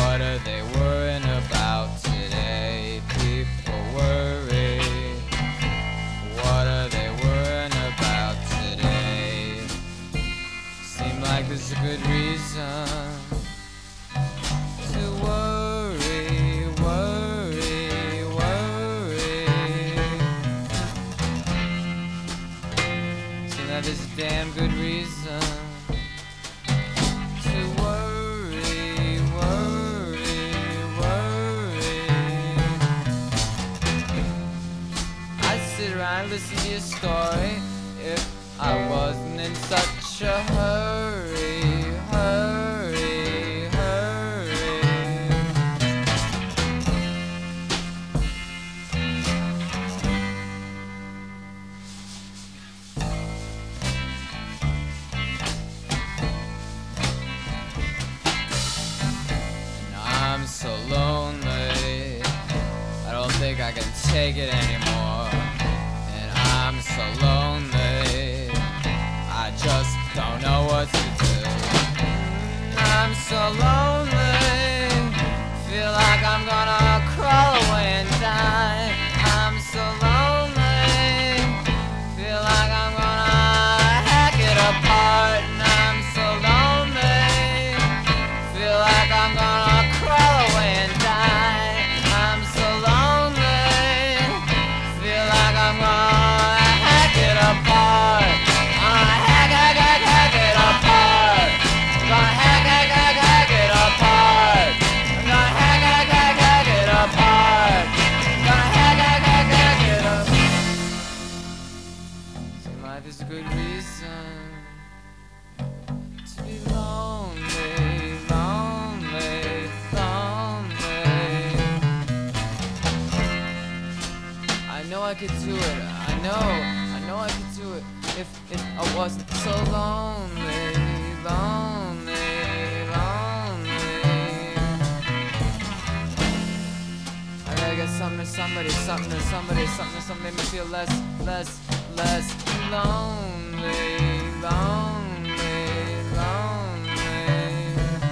What are they worrying about today? People worry. What are they worrying about today? Seem like there's a good reason to worry, worry, worry. Seem like there's a damn good reason to worry, worry, worry. I'd sit around and listen to your story if I wasn't in such a hurry, hurry, hurry. And I'm so lonely, I don't think I can take it anymore. And I'm so lonely, I just don't know what to do. I'm so lonely, feel like I'm gonna crawl away and die. I'm so lonely, feel like I'm gonna hack it apart. And I'm so lonely, feel like I'm gonna crawl away and die. I'm so lonely, feel like I'm gonna hack it apart. I'm gonna hack it apart. I'm gonna hack it apart. I'm gonna hack it apart. I'm gonna hack it apart. Seems like there's a good reason to be lonely, lonely, lonely. I know I could do it. I know I could do it if I wasn't so lonely, lonely, lonely. I gotta get something to somebody, something to somebody, something to somebody, make me feel less lonely, lonely, lonely.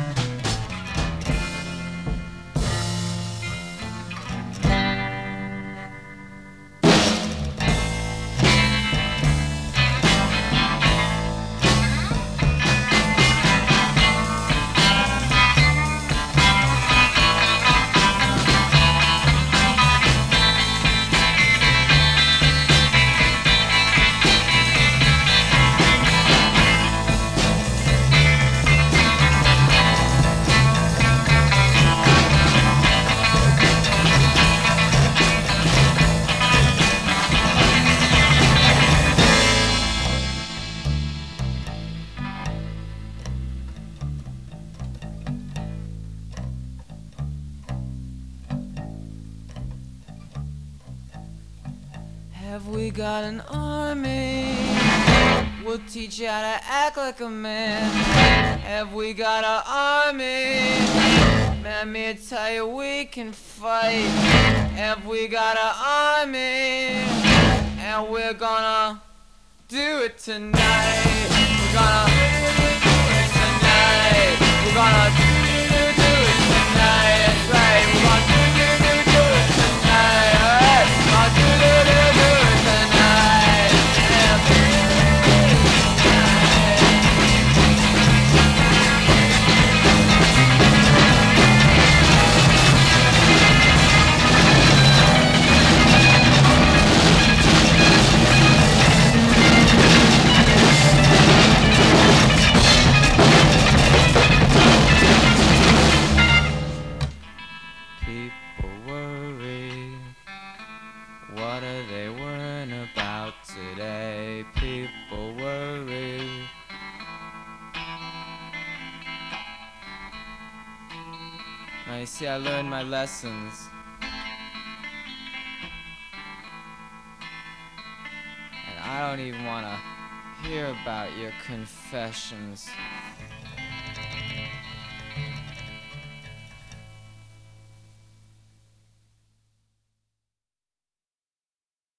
Have we got an army? We'll teach you how to act like a man. Have we got an army? Man, me tell you we can fight. Have we got an army? And we're gonna do it tonight. We're gonna do it tonight. We're gonna do it tonight. That's right. We're gonna do it tonight. Alright. We're gonna do it tonight. People worry. What are they worrying about today? People worry. Now you see, I learned my lessons. And I don't even want to hear about your confessions.